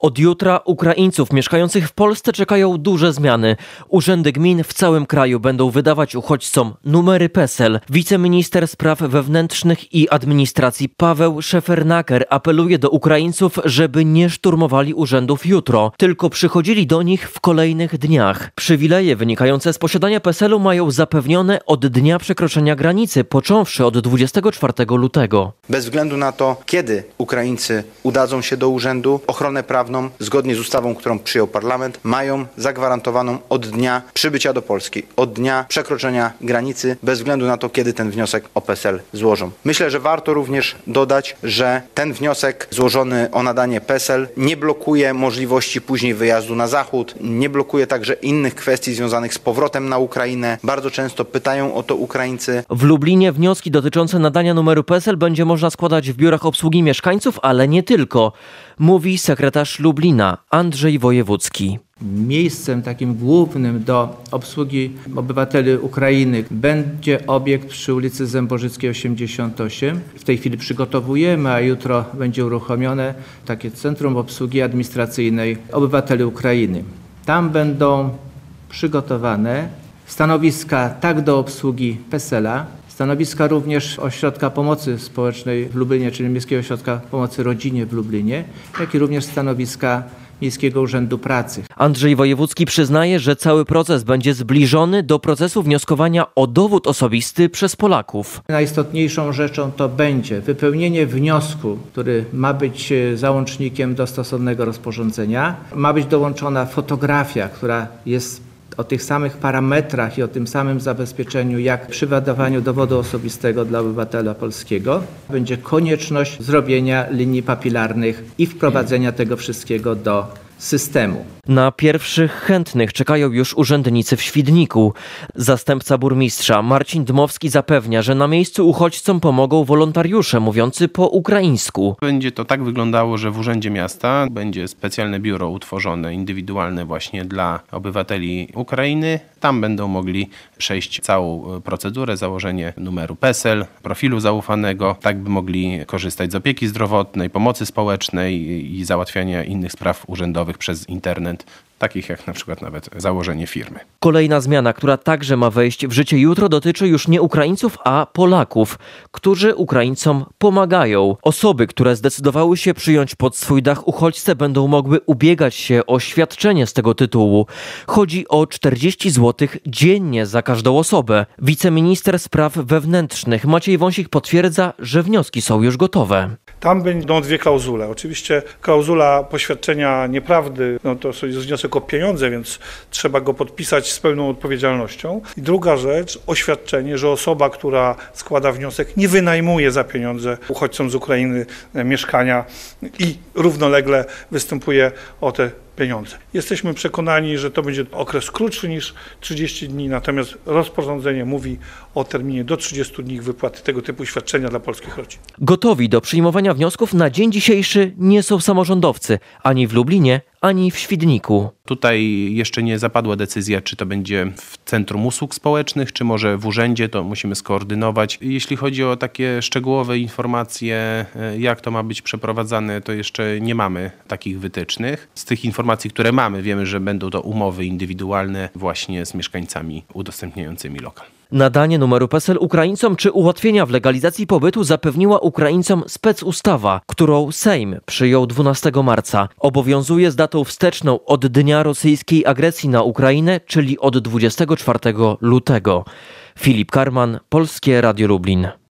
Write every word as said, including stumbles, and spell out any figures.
Od jutra Ukraińców mieszkających w Polsce czekają duże zmiany. Urzędy gmin w całym kraju będą wydawać uchodźcom numery PESEL. Wiceminister spraw wewnętrznych i administracji Paweł Szefernaker apeluje do Ukraińców, żeby nie szturmowali urzędów jutro, tylko przychodzili do nich w kolejnych dniach. Przywileje wynikające z posiadania PESEL-u mają zapewnione od dnia przekroczenia granicy, począwszy od dwudziestego czwartego lutego. Bez względu na to, kiedy Ukraińcy udadzą się do urzędu, ochronę prawną, zgodnie z ustawą, którą przyjął parlament, mają zagwarantowaną od dnia przybycia do Polski, od dnia przekroczenia granicy, bez względu na to, kiedy ten wniosek o PESEL złożą. Myślę, że warto również dodać, że ten wniosek złożony o nadanie PESEL nie blokuje możliwości później wyjazdu na zachód, nie blokuje także innych kwestii związanych z powrotem na Ukrainę. Bardzo często pytają o to Ukraińcy. W Lublinie wnioski dotyczące nadania numeru PESEL będzie można składać w biurach obsługi mieszkańców, ale nie tylko, mówi sekretarz Lublina Andrzej Wojewódzki. Miejscem takim głównym do obsługi obywateli Ukrainy będzie obiekt przy ulicy Zębożyckiej osiemdziesiąt osiem. W tej chwili przygotowujemy, a jutro będzie uruchomione takie Centrum Obsługi Administracyjnej Obywateli Ukrainy. Tam będą przygotowane stanowiska tak do obsługi PESEL-a, stanowiska również Ośrodka Pomocy Społecznej w Lublinie, czyli Miejskiego Ośrodka Pomocy Rodzinie w Lublinie, jak i również stanowiska Miejskiego Urzędu Pracy. Andrzej Wojewódzki przyznaje, że cały proces będzie zbliżony do procesu wnioskowania o dowód osobisty przez Polaków. Najistotniejszą rzeczą to będzie wypełnienie wniosku, który ma być załącznikiem do stosownego rozporządzenia. Ma być dołączona fotografia, która jest o tych samych parametrach i o tym samym zabezpieczeniu, jak przy wydawaniu dowodu osobistego dla obywatela polskiego. Będzie konieczność zrobienia linii papilarnych i wprowadzenia tego wszystkiego do systemu. Na pierwszych chętnych czekają już urzędnicy w Świdniku. Zastępca burmistrza Marcin Dmowski zapewnia, że na miejscu uchodźcom pomogą wolontariusze mówiący po ukraińsku. Będzie to tak wyglądało, że w Urzędzie Miasta będzie specjalne biuro utworzone, indywidualne właśnie dla obywateli Ukrainy. Tam będą mogli przejść całą procedurę, założenie numeru PESEL, profilu zaufanego, tak by mogli korzystać z opieki zdrowotnej, pomocy społecznej i załatwiania innych spraw urzędowych przez internet, takich jak na przykład nawet założenie firmy. Kolejna zmiana, która także ma wejść w życie jutro, dotyczy już nie Ukraińców, a Polaków, którzy Ukraińcom pomagają. Osoby, które zdecydowały się przyjąć pod swój dach uchodźcę, będą mogły ubiegać się o świadczenie z tego tytułu. Chodzi o czterdzieści złotych dziennie za każdą osobę. Wiceminister spraw wewnętrznych Maciej Wąsik potwierdza, że wnioski są już gotowe. Tam będą dwie klauzule. Oczywiście klauzula poświadczenia nieprawdy, no to jest wniosek o pieniądze, więc trzeba go podpisać z pełną odpowiedzialnością. I druga rzecz, oświadczenie, że osoba, która składa wniosek, nie wynajmuje za pieniądze uchodźcom z Ukrainy mieszkania i równolegle występuje o te pieniądze. Jesteśmy przekonani, że to będzie okres krótszy niż trzydzieści dni, natomiast rozporządzenie mówi o terminie do trzydziestu dni wypłaty tego typu świadczenia dla polskich rodzin. Gotowi do przyjmowania wniosków na dzień dzisiejszy nie są samorządowcy, ani w Lublinie, ani w Świdniku. Tutaj jeszcze nie zapadła decyzja, czy to będzie w Centrum Usług Społecznych, czy może w urzędzie, to musimy skoordynować. Jeśli chodzi o takie szczegółowe informacje, jak to ma być przeprowadzane, to jeszcze nie mamy takich wytycznych. Z tych informacji, które mamy, wiemy, że będą to umowy indywidualne właśnie z mieszkańcami udostępniającymi lokal. Nadanie numeru PESEL Ukraińcom czy ułatwienia w legalizacji pobytu zapewniła Ukraińcom specustawa, którą Sejm przyjął dwunastego marca. Obowiązuje z datą wsteczną od dnia rosyjskiej agresji na Ukrainę, czyli od dwudziestego czwartego lutego. Filip Karman, Polskie Radio Lublin.